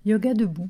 Yoga debout.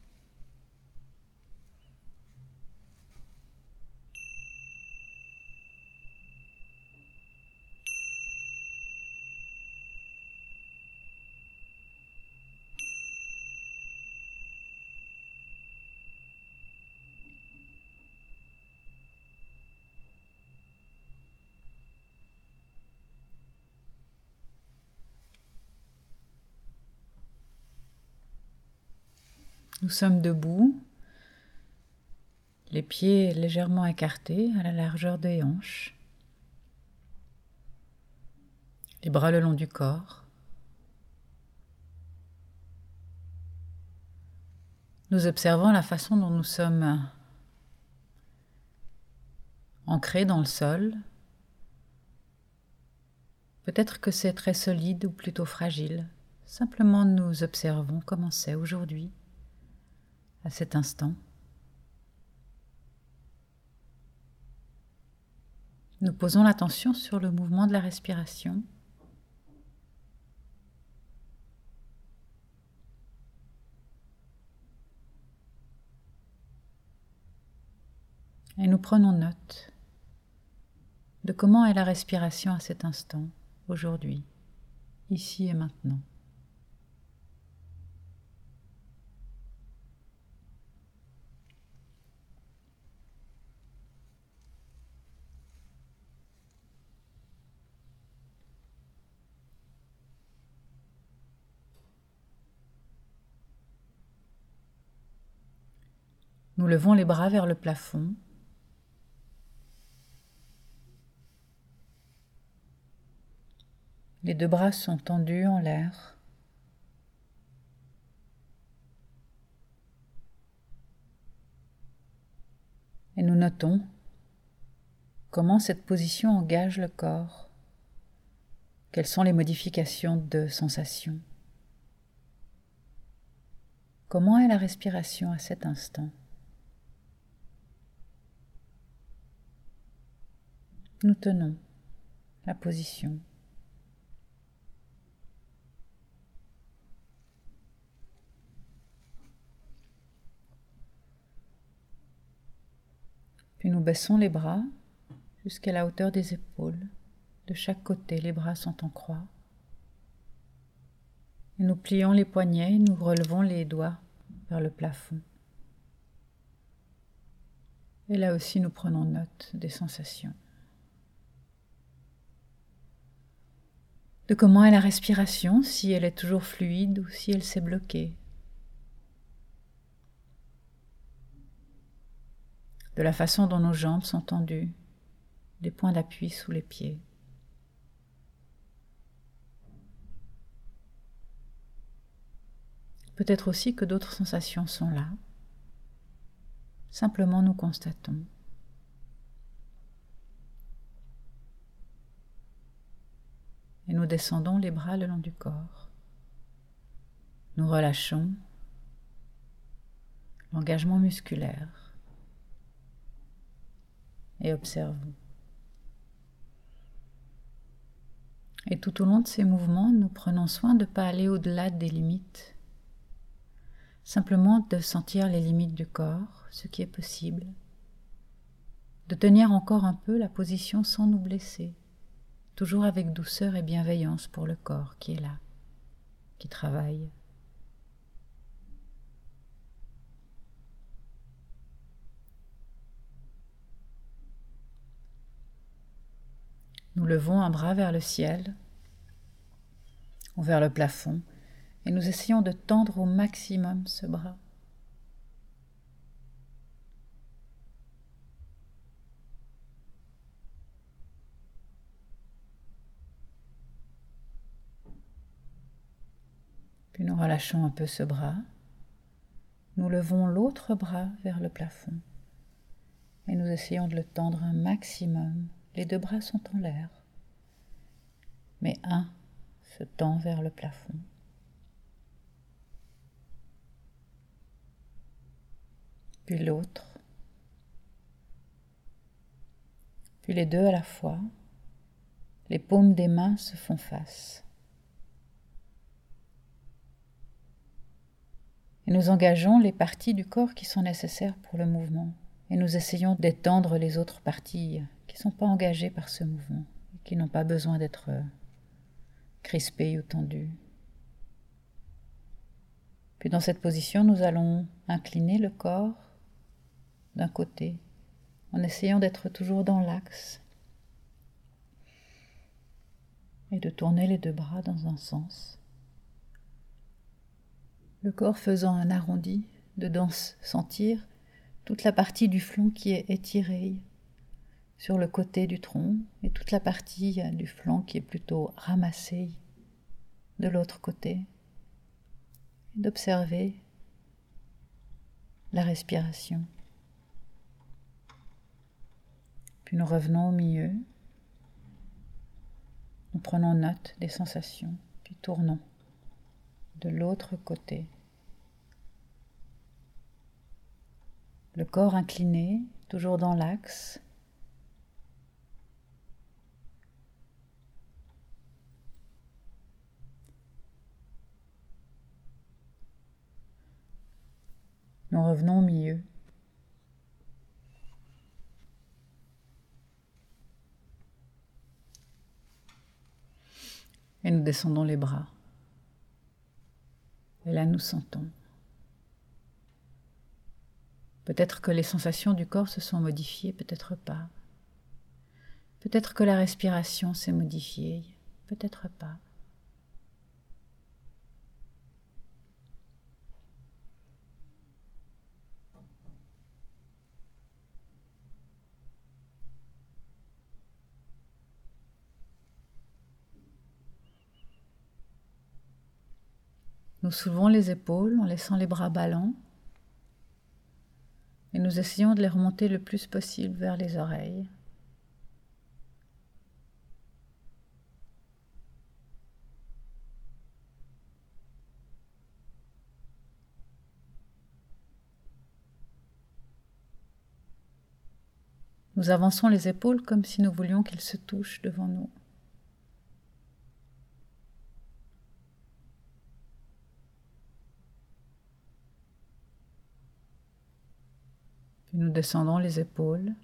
Nous sommes debout, les pieds légèrement écartés à la largeur des hanches, les bras le long du corps. Nous observons la façon dont nous sommes ancrés dans le sol. Peut-être que c'est très solide ou plutôt fragile. Simplement nous observons comment c'est aujourd'hui, à cet instant. Nous posons l'attention sur le mouvement de la respiration. Et nous prenons note de comment est la respiration à cet instant, aujourd'hui, ici et maintenant. Nous levons les bras vers le plafond. Les deux bras sont tendus en l'air. Et nous notons comment cette position engage le corps. Quelles sont les modifications de sensations? Comment est la respiration à cet instant? Nous tenons la position. Puis nous baissons les bras jusqu'à la hauteur des épaules. De chaque côté, les bras sont en croix. Et nous plions les poignets et nous relevons les doigts vers le plafond. Et là aussi, nous prenons note des sensations. De comment est la respiration, si elle est toujours fluide ou si elle s'est bloquée. De la façon dont nos jambes sont tendues, des points d'appui sous les pieds. Peut-être aussi que d'autres sensations sont là. Simplement nous constatons. Et nous descendons les bras le long du corps. Nous relâchons l'engagement musculaire et observons. Et tout au long de ces mouvements, nous prenons soin de ne pas aller au-delà des limites. Simplement de sentir les limites du corps, ce qui est possible. De tenir encore un peu la position sans nous blesser. Toujours avec douceur et bienveillance pour le corps qui est là, qui travaille. Nous levons un bras vers le ciel ou vers le plafond et nous essayons de tendre au maximum ce bras. Puis nous relâchons un peu ce bras. Nous levons l'autre bras vers le plafond et nous essayons de le tendre un maximum. Les deux bras sont en l'air, mais un se tend vers le plafond. Puis l'autre, puis les deux à la fois. Les paumes des mains se font face. Et nous engageons les parties du corps qui sont nécessaires pour le mouvement. Et nous essayons d'étendre les autres parties qui ne sont pas engagées par ce mouvement, et qui n'ont pas besoin d'être crispées ou tendues. Puis dans cette position, nous allons incliner le corps d'un côté, en essayant d'être toujours dans l'axe et de tourner les deux bras dans un sens. Le corps faisant un arrondi, dedans sentir toute la partie du flanc qui est étirée sur le côté du tronc et toute la partie du flanc qui est plutôt ramassée de l'autre côté. Et d'observer la respiration. Puis nous revenons au milieu. Nous prenons note des sensations, puis tournons de l'autre côté. Le corps incliné, toujours dans l'axe. Nous revenons au milieu. Et nous descendons les bras. Et là, nous sentons. Peut-être que les sensations du corps se sont modifiées, peut-être pas. Peut-être que la respiration s'est modifiée, peut-être pas. Nous soulevons les épaules en laissant les bras ballants et nous essayons de les remonter le plus possible vers les oreilles. Nous avançons les épaules comme si nous voulions qu'elles se touchent devant nous. Puis nous descendons les épaules.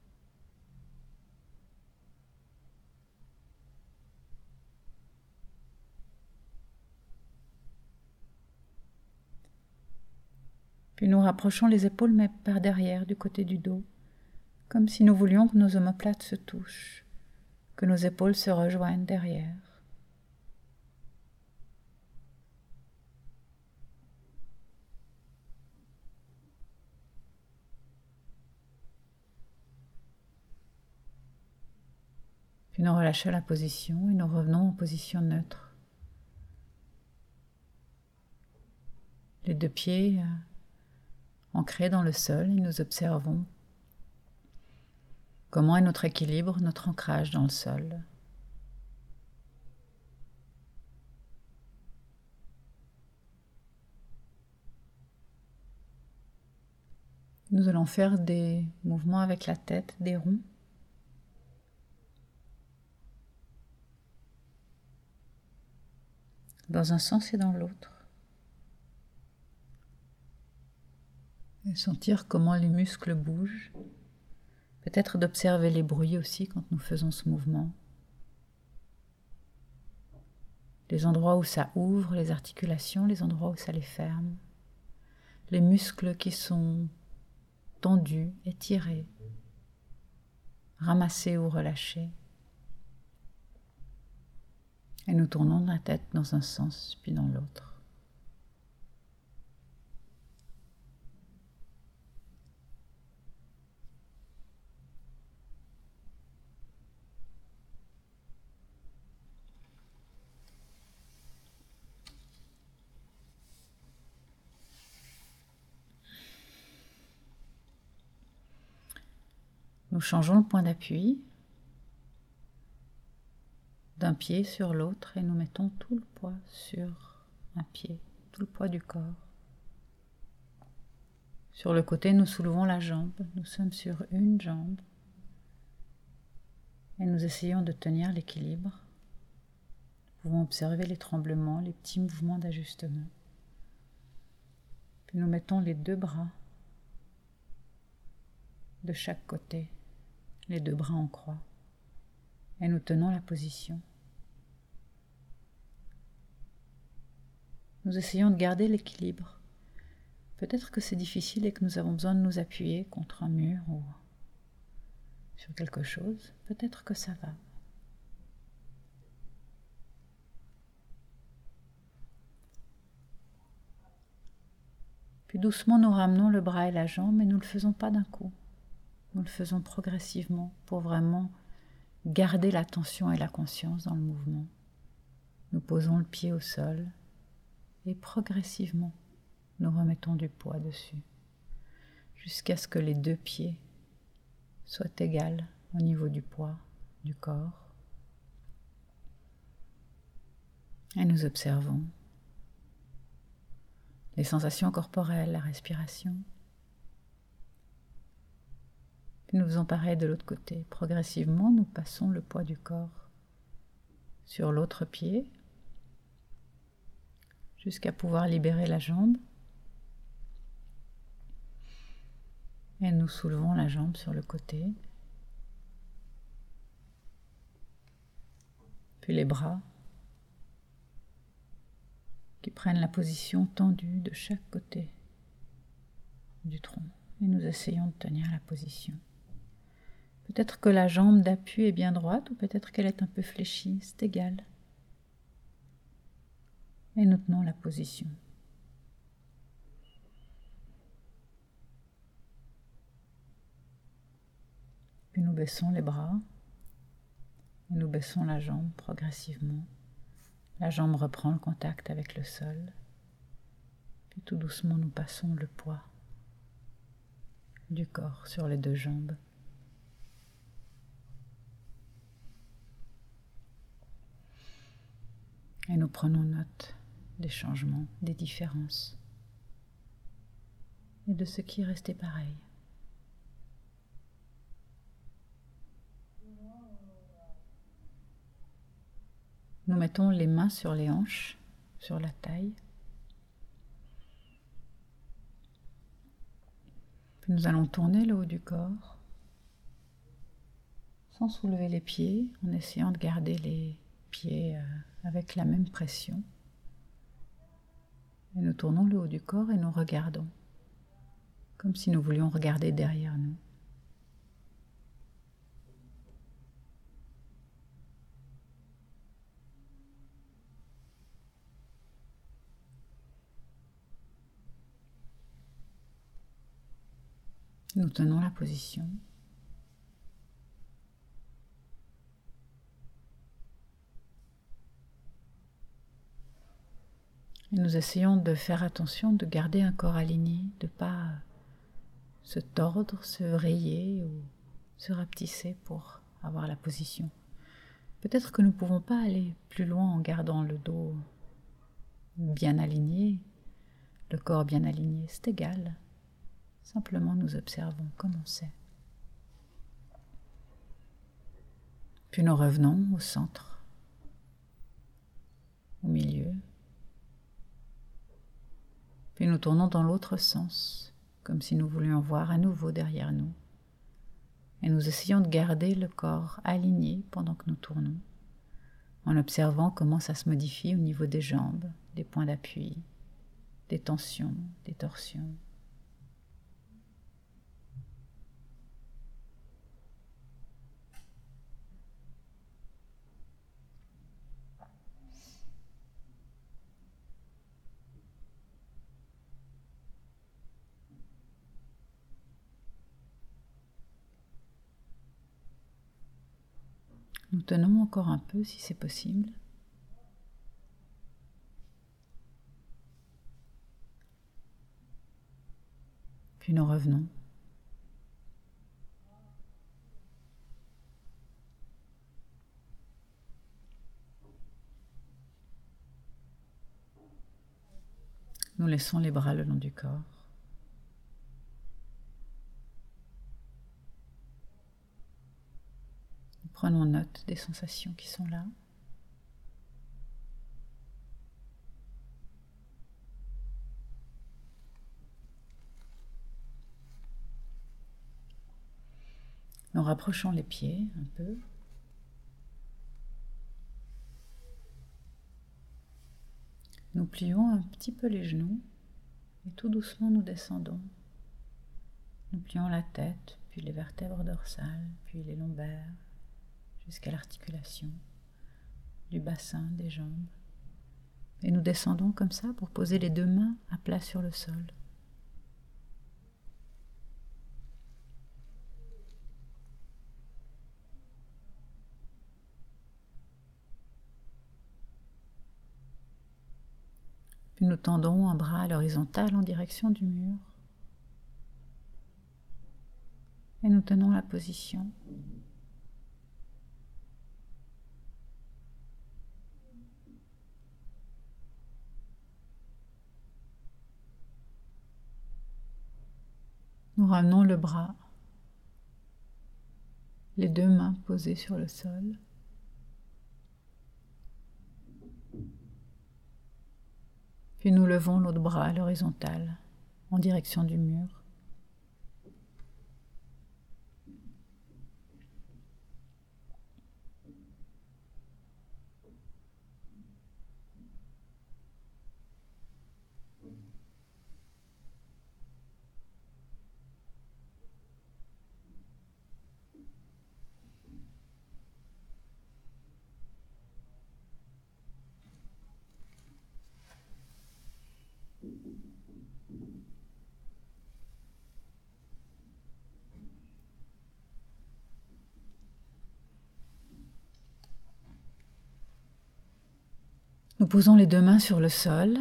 Puis nous rapprochons les épaules mais par derrière, du côté du dos, comme si nous voulions que nos omoplates se touchent, que nos épaules se rejoignent derrière. Puis nous relâchons la position et nous revenons en position neutre. Les deux pieds ancrés dans le sol et nous observons comment est notre équilibre, notre ancrage dans le sol. Nous allons faire des mouvements avec la tête, des ronds. Dans un sens et dans l'autre. Et sentir comment les muscles bougent. Peut-être d'observer les bruits aussi quand nous faisons ce mouvement. Les endroits où ça ouvre, les articulations, les endroits où ça les ferme. Les muscles qui sont tendus, étirés, ramassés ou relâchés. Et nous tournons la tête dans un sens puis dans l'autre. Nous changeons le point d'appui d'un pied sur l'autre et nous mettons tout le poids sur un pied, tout le poids du corps. Sur le côté, nous soulevons la jambe, nous sommes sur une jambe et nous essayons de tenir l'équilibre. Nous pouvons observer les tremblements, les petits mouvements d'ajustement. Puis nous mettons les deux bras de chaque côté, les deux bras en croix, et nous tenons la position. Nous essayons de garder l'équilibre. Peut-être que c'est difficile et que nous avons besoin de nous appuyer contre un mur ou sur quelque chose. Peut-être que ça va. Puis doucement, nous ramenons le bras et la jambe, mais nous ne le faisons pas d'un coup. Nous le faisons progressivement pour vraiment garder l'attention et la conscience dans le mouvement. Nous posons le pied au sol et progressivement, nous remettons du poids dessus jusqu'à ce que les deux pieds soient égaux au niveau du poids du corps. Et nous observons les sensations corporelles, la respiration. Puis nous faisons pareil de l'autre côté. Progressivement, nous passons le poids du corps sur l'autre pied jusqu'à pouvoir libérer la jambe. Et nous soulevons la jambe sur le côté. Puis les bras qui prennent la position tendue de chaque côté du tronc. Et nous essayons de tenir la position. Peut-être que la jambe d'appui est bien droite ou peut-être qu'elle est un peu fléchie, c'est égal. Et nous tenons la position. Puis nous baissons les bras et nous baissons la jambe progressivement. La jambe reprend le contact avec le sol. Puis tout doucement, nous passons le poids du corps sur les deux jambes. Et nous prenons note des changements, des différences et de ce qui est resté pareil. Nous mettons les mains sur les hanches, sur la taille. Puis nous allons tourner le haut du corps sans soulever les pieds, en essayant de garder les pieds avec la même pression. Et nous tournons le haut du corps et nous regardons, comme si nous voulions regarder derrière nous. Nous tenons la position. Et nous essayons de faire attention, de garder un corps aligné, de ne pas se tordre, se rayer ou se rapetisser pour avoir la position. Peut-être que nous ne pouvons pas aller plus loin en gardant le dos bien aligné, le corps bien aligné, c'est égal. Simplement nous observons comme on sait. Puis nous revenons au centre, au milieu. Puis nous tournons dans l'autre sens, comme si nous voulions voir à nouveau derrière nous. Et nous essayons de garder le corps aligné pendant que nous tournons, en observant comment ça se modifie au niveau des jambes, des points d'appui, des tensions, des torsions. Nous tenons encore un peu si c'est possible. Puis nous revenons. Nous laissons les bras le long du corps. Nous prenons note des sensations qui sont là. Nous rapprochons les pieds un peu. Nous plions un petit peu les genoux et tout doucement nous descendons. Nous plions la tête, puis les vertèbres dorsales, puis les lombaires, jusqu'à l'articulation du bassin, des jambes. Et nous descendons comme ça pour poser les deux mains à plat sur le sol. Puis nous tendons un bras à l'horizontale en direction du mur. Et nous tenons la position. Nous ramenons le bras, les deux mains posées sur le sol. Puis nous levons l'autre bras à l'horizontale, en direction du mur. Nous posons les deux mains sur le sol.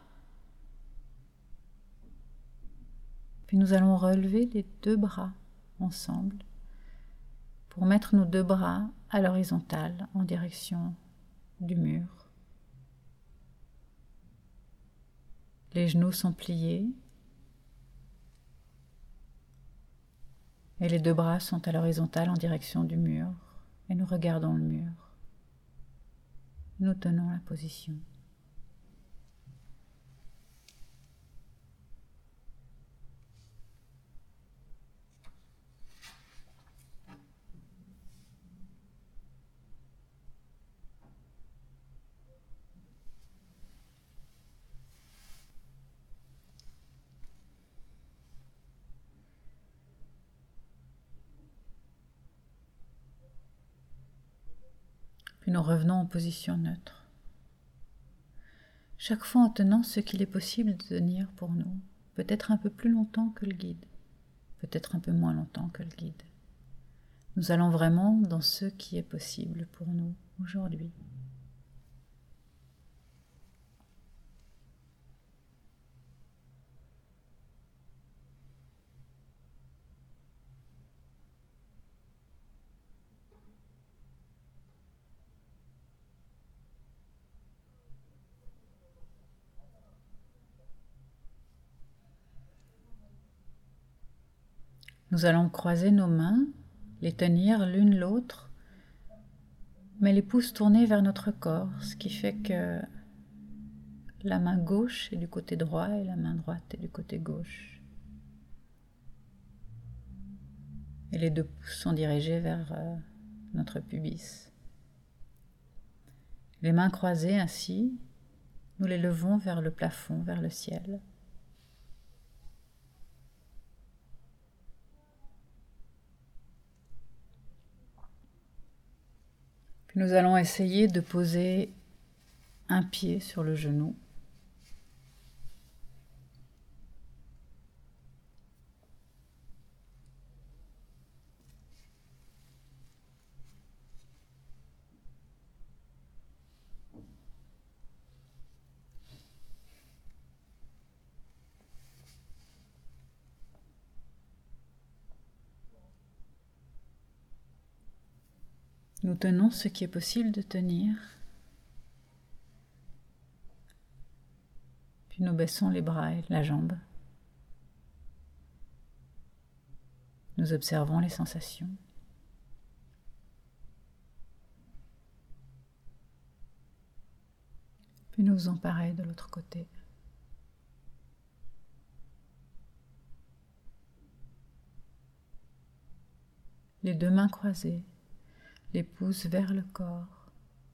Puis nous allons relever les deux bras ensemble pour mettre nos deux bras à l'horizontale en direction du mur. Les genoux sont pliés et les deux bras sont à l'horizontale en direction du mur et nous regardons le mur. Nous tenons la position. Puis nous revenons en position neutre. Chaque fois en tenant ce qu'il est possible de tenir pour nous, peut-être un peu plus longtemps que le guide, peut-être un peu moins longtemps que le guide. Nous allons vraiment dans ce qui est possible pour nous aujourd'hui. Nous allons croiser nos mains, les tenir l'une l'autre, mais les pouces tournés vers notre corps, ce qui fait que la main gauche est du côté droit et la main droite est du côté gauche. Et les deux pouces sont dirigés vers notre pubis. Les mains croisées ainsi, nous les levons vers le plafond, vers le ciel. Puis nous allons essayer de poser un pied sur le genou. Nous tenons ce qui est possible de tenir. Puis nous baissons les bras et la jambe. Nous observons les sensations. Puis nous faisons pareil de l'autre côté. les deux mains croisées, les pouces vers le corps.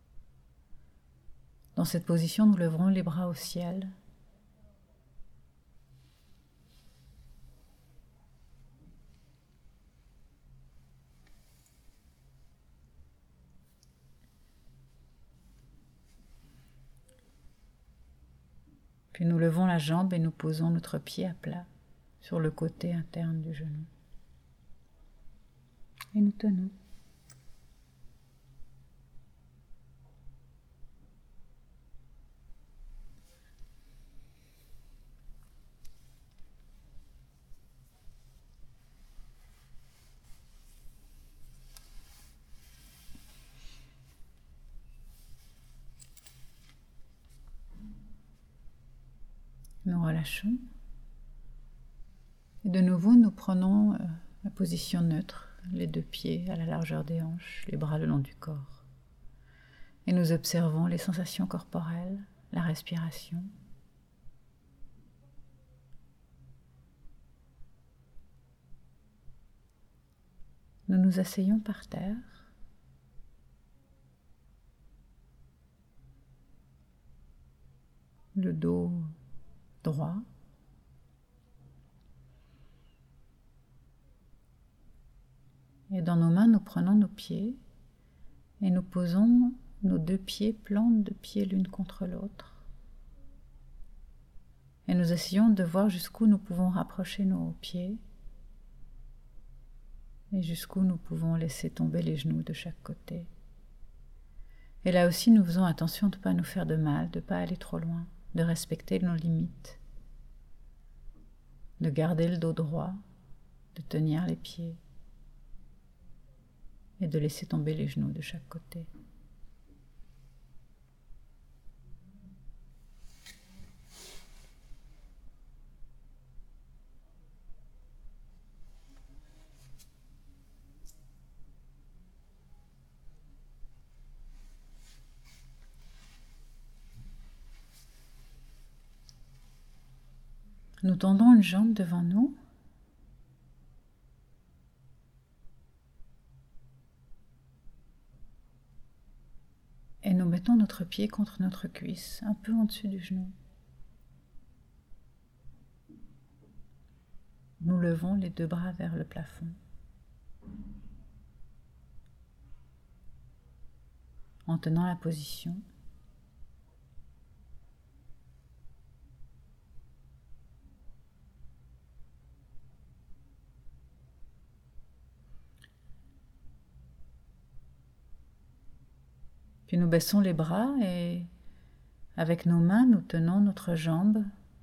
Dans cette position, nous lèverons les bras au ciel. Puis nous levons la jambe et nous posons notre pied à plat sur le côté interne du genou. Et nous tenons. Nous relâchons. Et de nouveau, nous prenons la position neutre, les deux pieds à la largeur des hanches, les bras le long du corps. Et nous observons les sensations corporelles, la respiration. Nous nous asseyons par terre. Le dos droit. Et dans nos mains, nous prenons nos pieds et nous posons nos deux pieds, plantes de pieds l'une contre l'autre. Et nous essayons de voir jusqu'où nous pouvons rapprocher nos pieds et jusqu'où nous pouvons laisser tomber les genoux de chaque côté. Et là aussi, nous faisons attention de ne pas nous faire de mal, de ne pas aller trop loin, de respecter nos limites, de garder le dos droit, de tenir les pieds et de laisser tomber les genoux de chaque côté. Nous tendons une jambe devant nous. Et nous mettons notre pied contre notre cuisse, un peu en dessus du genou. Nous levons les deux bras vers le plafond. En tenant la position. Puis nous baissons les bras et avec nos mains, nous tenons notre jambe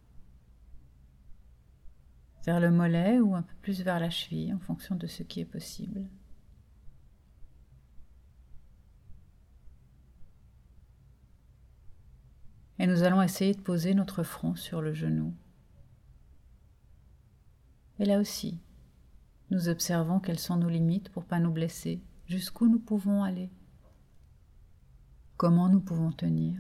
vers le mollet ou un peu plus vers la cheville en fonction de ce qui est possible. Et nous allons essayer de poser notre front sur le genou. Et là aussi, nous observons quelles sont nos limites pour ne pas nous blesser, jusqu'où nous pouvons aller. Comment nous pouvons tenir?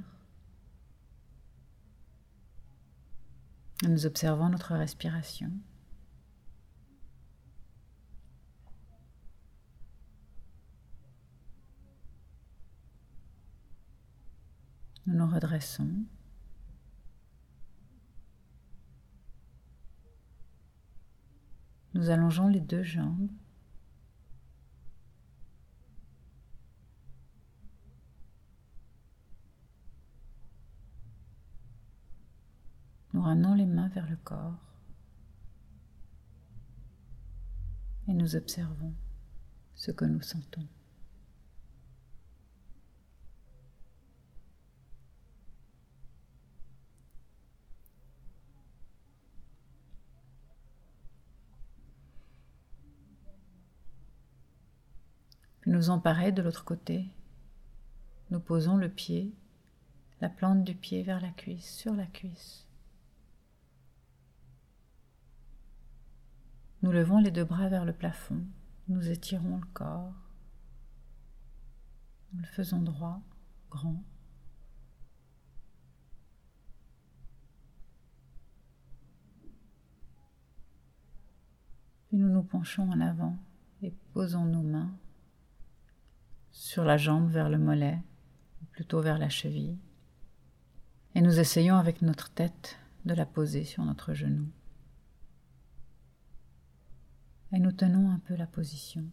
Nous observons notre respiration. Nous nous redressons. Nous allongeons les deux jambes. Nous ramenons les mains vers le corps et nous observons ce que nous sentons. Puis nous emparer de l'autre côté. Nous posons le pied, la plante du pied vers la cuisse, sur la cuisse. Nous levons les deux bras vers le plafond, nous étirons le corps, nous le faisons droit, grand. Puis nous nous penchons en avant et posons nos mains sur la jambe vers le mollet, ou plutôt vers la cheville. Et nous essayons avec notre tête de la poser sur notre genou. Et nous tenons un peu la position.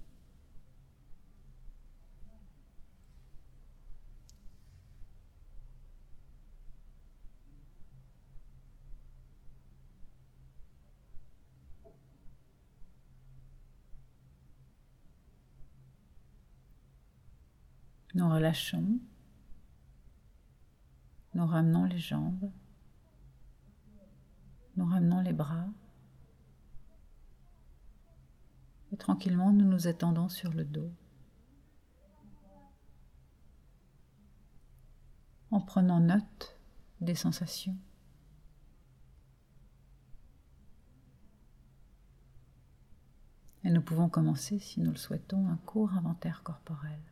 Nous relâchons, nous ramenons les jambes, nous ramenons les bras et tranquillement nous nous étendons sur le dos en prenant note des sensations. Et nous pouvons commencer, si nous le souhaitons, un court inventaire corporel.